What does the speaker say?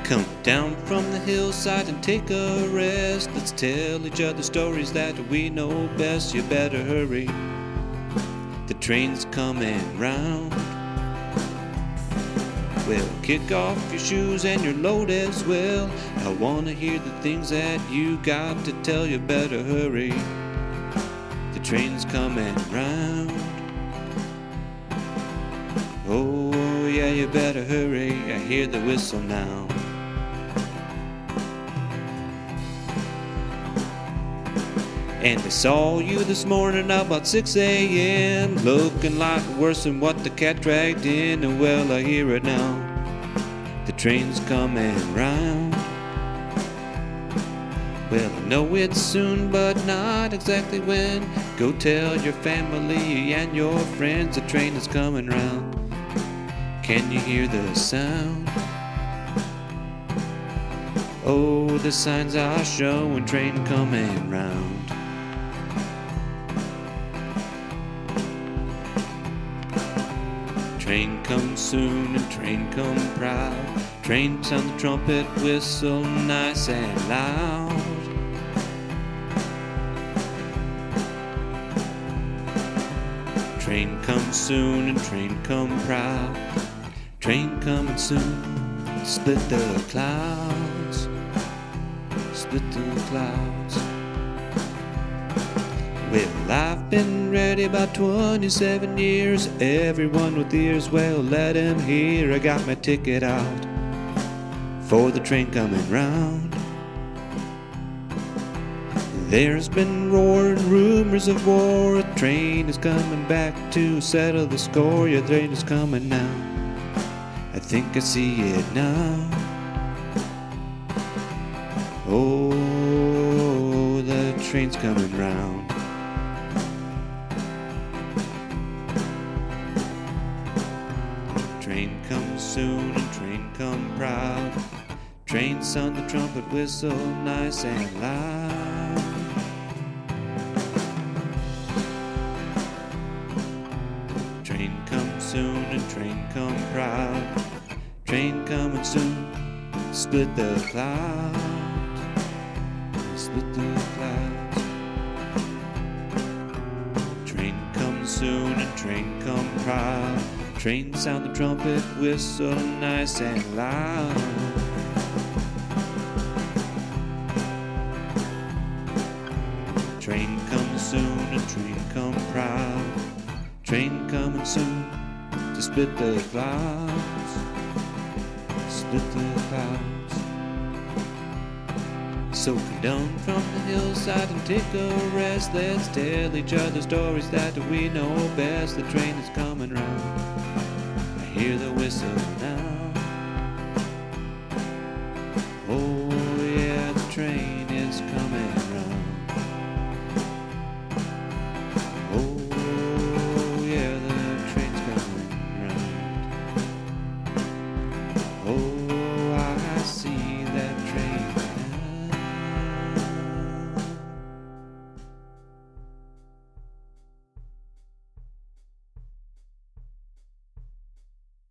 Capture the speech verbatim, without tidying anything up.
Come down from the hillside and take a rest. Let's tell each other stories that we know best. You better hurry, the train's coming round. Well, kick off your shoes and your load as well. I wanna hear the things that you got to tell. You better hurry, the train's coming round. Oh yeah, you better hurry, I hear the whistle now. And I saw you this morning about six a.m. looking like worse than what the cat dragged in. And well, I hear it now, the train's coming round. Well, I know it's soon, but not exactly when. Go tell your family and your friends the train is coming round. Can you hear the sound? Oh, the signs are showing train coming round. Train comes soon and train come proud. Train sound the trumpet whistle nice and loud. Train comes soon and train come proud. Train coming soon, split the clouds, split the clouds. Well, I've been ready about twenty-seven years. Everyone with ears, well, let them hear. I got my ticket out for the train coming round. There's been roaring rumors of war. A train is coming back to settle the score. Your train is coming now, I think I see it now. Oh, the train's coming round. Train comes soon and train come proud. Train sound the trumpet whistle nice and loud. Train comes soon and train come proud. Train coming soon, split the clouds, split the clouds. Train comes soon and train come proud. Train sound the trumpet whistle nice and loud. Train comes soon and train come proud. Train coming soon to split the clouds, split the clouds. So come down from the hillside and take a rest. Let's tell each other stories that we know best. The train is coming round, I hear the whistle now.